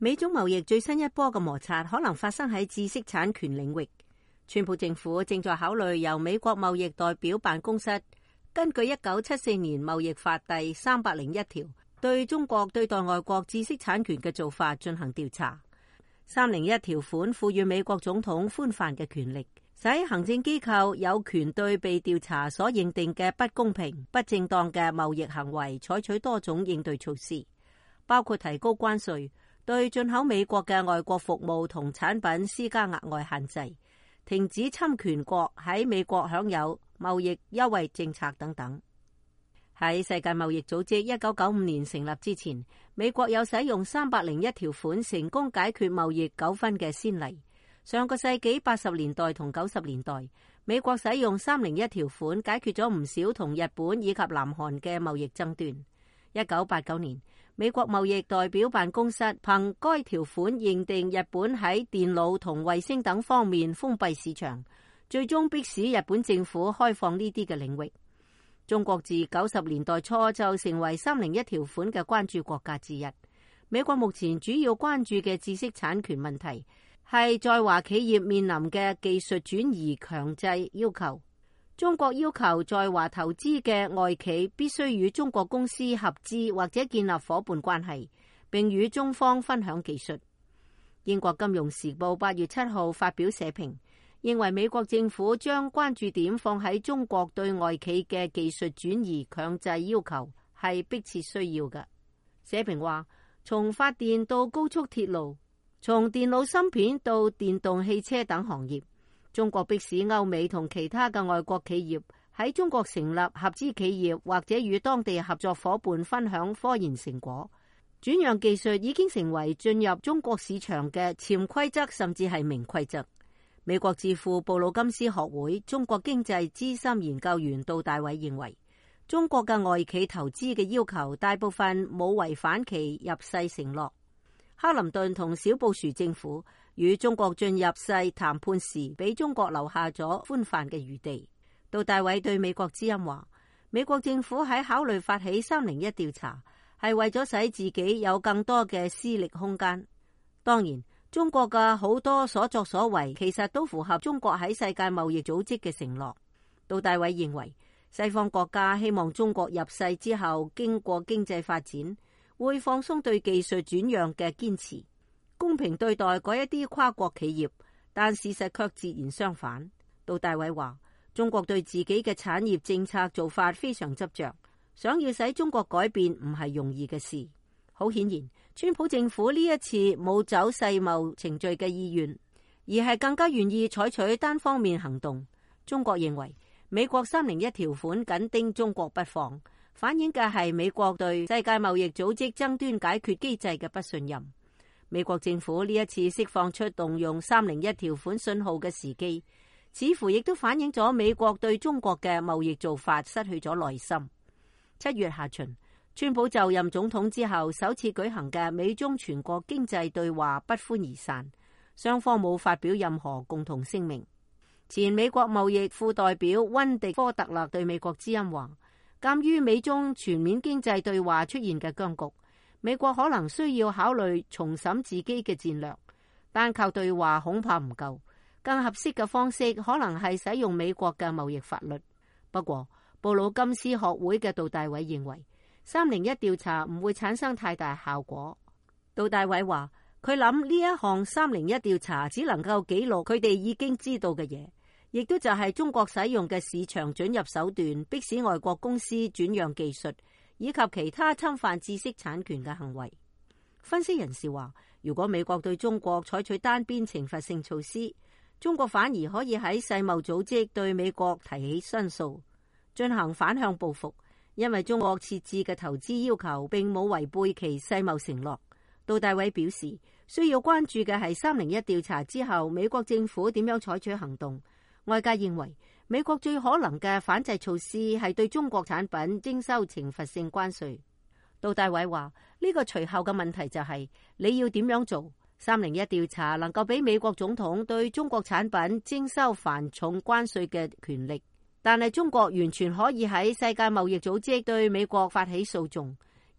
美中貿易最新一波嘅摩擦可能發生喺知識產權領域。川普政府正在考慮由美國貿易代表辦公室根據1974年貿易法第301條對中國對待外國知識產權嘅做法進行調查。301條款賦予美國總統寬泛嘅權力，使行政機構有權對被調查所認定嘅不公平、不正當嘅貿易行為採取多種應對措施，包括提高關稅、對進口美國嘅外國服務同產品施加額外限制、停止侵權國喺美國享有貿易優惠政策等等。喺世界貿易組織1995年成立之前，美國有使用301條款成功解決貿易糾紛嘅先例。上個世紀80年代同90年代，美國使用301條款解決咗唔少同日本以及南韓嘅貿易爭端。1989年，美國貿易代表辦公室憑該條款認定日本喺電腦同衛星等方面封閉市場，最終迫使日本政府開放呢啲嘅領域。中國自90年代初就成為301條款嘅關注國家之一。美國目前主要關注嘅知識產權問題係在華企業面臨嘅技術轉移強制要求。中國要求在華投資嘅外企必須與中國公司合資或者建立夥伴關係，並與中方分享技術。英國金融時報8月7號發表社評，認為美國政府將關注點放喺中國對外企嘅技術轉移強制要求係迫切需要嘅。社評話，從發電到高速鐵路，從電腦芯片到電動汽車等行業，中國迫使歐美同其他嘅外國企業喺中國成立合資企業，或者與當地合作夥伴分享科研成果。轉讓技術已經成為進入中國市場嘅潛規則，甚至係明規則。美國智庫布魯金斯學會中國經濟資深研究員杜大偉認為，中國嘅外企投資嘅要求大部分冇違反其入世承諾。克林頓同小布殊政府與中國進入世談判時，俾中國留下咗寬泛嘅餘地。杜大偉對美國之音話，美國政府喺考慮發起301調查，係為咗使自己有更多嘅私力空間。當然，中國嘅好多所作所為其實都符合中國喺世界貿易組織嘅承諾。杜大偉認為，西方國家希望中國入世之後，經過經濟發展，會放鬆對技術轉讓嘅堅持，公平對待嗰一啲跨國企業，但事實卻截然相反。杜大偉話，中國對自己嘅產業政策做法非常執着，想要使中國改變唔係容易嘅事。好顯然，川普政府呢一次冇走世貿程序嘅意願，而係更加願意採取單方面行動。中國認為美國301條款緊盯中國不放，反映嘅係美國對世界貿易組織爭端解決機制嘅不信任。美國政府呢一次釋放出動用301條款信號嘅時機，似乎亦都反映咗美國對中國嘅貿易做法失去咗耐心。7月下旬，川普就任總統之後首次舉行嘅美中全國經濟對話不歡而散，雙方冇發表任何共同聲明。前美國貿易副代表溫迪科特勒對美國之音話，鑒於美中全面經濟對話出現嘅僵局，美國可能需要考慮重審自己嘅戰略，單靠對話恐怕唔夠，更合適嘅方式可能係使用美國嘅貿易法律。不過，布魯金斯學會嘅杜大偉認為301調查唔會產生太大效果。杜大偉話，佢諗呢一項301調查只能夠記錄佢哋已經知道嘅嘢，亦都就係中國使用嘅市場准入手段，迫使外國公司轉讓技術，以及其他侵犯知識產權嘅行為。分析人士話，如果美國對中國採取單邊懲罰性措施，中國反而可以喺世貿組織對美國提起申訴，進行反向報復，因為中國設置嘅投資要求並冇違背其世貿承諾。杜大偉表示，需要關注嘅係301調查之後美國政府點樣採取行動。外界認為美國最可能嘅反制措施係對中國產品徵收懲罰性關稅。杜大偉話，呢個隨後嘅問題就係你要點樣做。301調查能夠俾美國總統對中國產品徵收繁重關稅嘅權力，但係中國完全可以喺世界貿易組織對美國發起訴訟，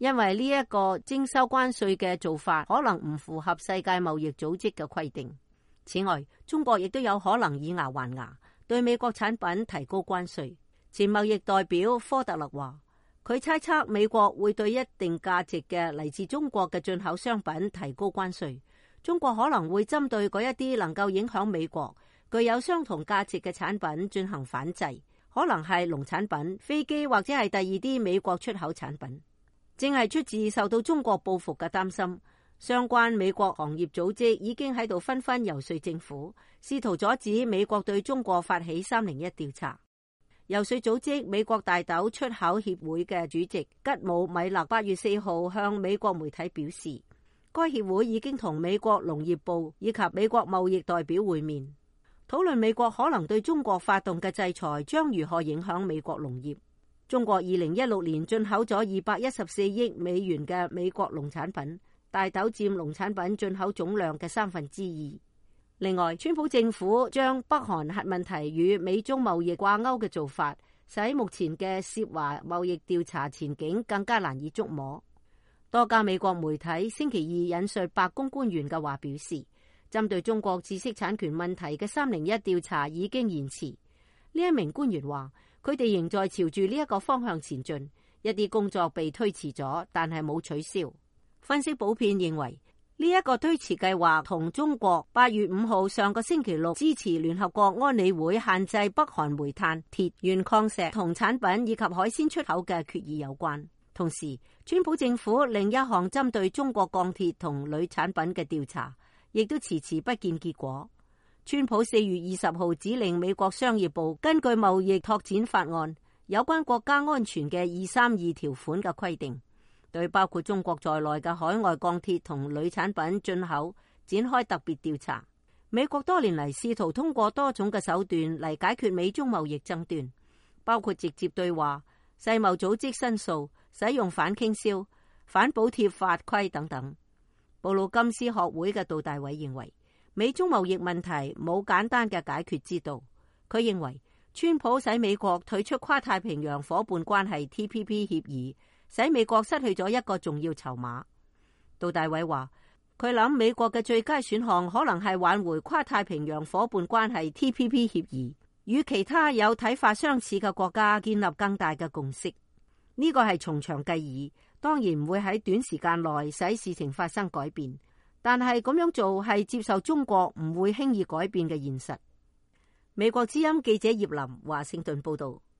因為呢一個徵收關稅嘅做法可能唔符合世界貿易組織嘅規定。此外，中國亦都有可能以牙還牙，對美國產品提高關稅。前貿易代表科特勒話，佢猜測美國會對一定價值嘅嚟自中國嘅進口商品提高關稅。中國可能會針對嗰一啲能夠影響美國、具有相同價值嘅產品進行反制，可能係農產品、飛機或者係第二啲美國出口產品。正係出自受到中國報復嘅擔心，相關美國行業組織已經喺度紛紛遊說政府，試圖阻止美國對中國發起301調查。遊說組織美國大豆出口協會嘅主席吉姆米勒8月4號向美國媒體表示，該協會已經同美國農業部以及美國貿易代表會面，討論美國可能對中國發動嘅制裁將如何影響美國農業。中國2016年進口咗214億美元嘅美國農產品，大豆佔農產品進口總量嘅2/3。另外，川普政府將北韓核問題與美中貿易掛鈎嘅做法，使目前嘅涉華貿易調查前景更加難以捉摸。多家美國媒體星期二引述白宮官員嘅話表示，針對中國知識產權問題嘅301調查已經延遲。呢一名官員話，佢哋仍在朝住呢一個方向前進，一啲工作被推遲咗，但係冇取消。分析普遍認為，呢一個推遲計劃同中國8月5號上個星期六支持聯合國安理會限制北韓煤炭、鐵、鉛礦石同產品以及海鮮出口嘅決議有關。同時，川普政府另一項針對中國鋼鐵同鋁產品嘅調查，亦都遲遲不見結果。川普4月20號指令美國商業部根據貿易拓展法案有關國家安全嘅232條款嘅規定，對包括中國在內嘅海外鋼鐵同鋁產品進口展開特別調查。美國多年嚟試圖通過多種嘅手段嚟解決美中貿易爭端，包括直接對話、世貿組織申訴、使用反傾銷、反補貼法規等等。布魯金斯學會嘅杜大偉認為，美中貿易問題冇簡單嘅解決之道。佢認為，川普使美國退出跨太平洋夥伴關係 TPP 協議，使美國失去咗一個重要籌碼。杜大偉話，佢諗美國嘅最佳選項可能係挽回跨太平洋夥伴關係 TPP 協議，與其他有睇法相似嘅國家建立更大嘅共識。呢個係從長計議，當然唔會喺短時間內使事情發生改變。但係咁樣做係接受中國唔會輕易改變嘅現實。美國之音記者葉林華盛頓報道。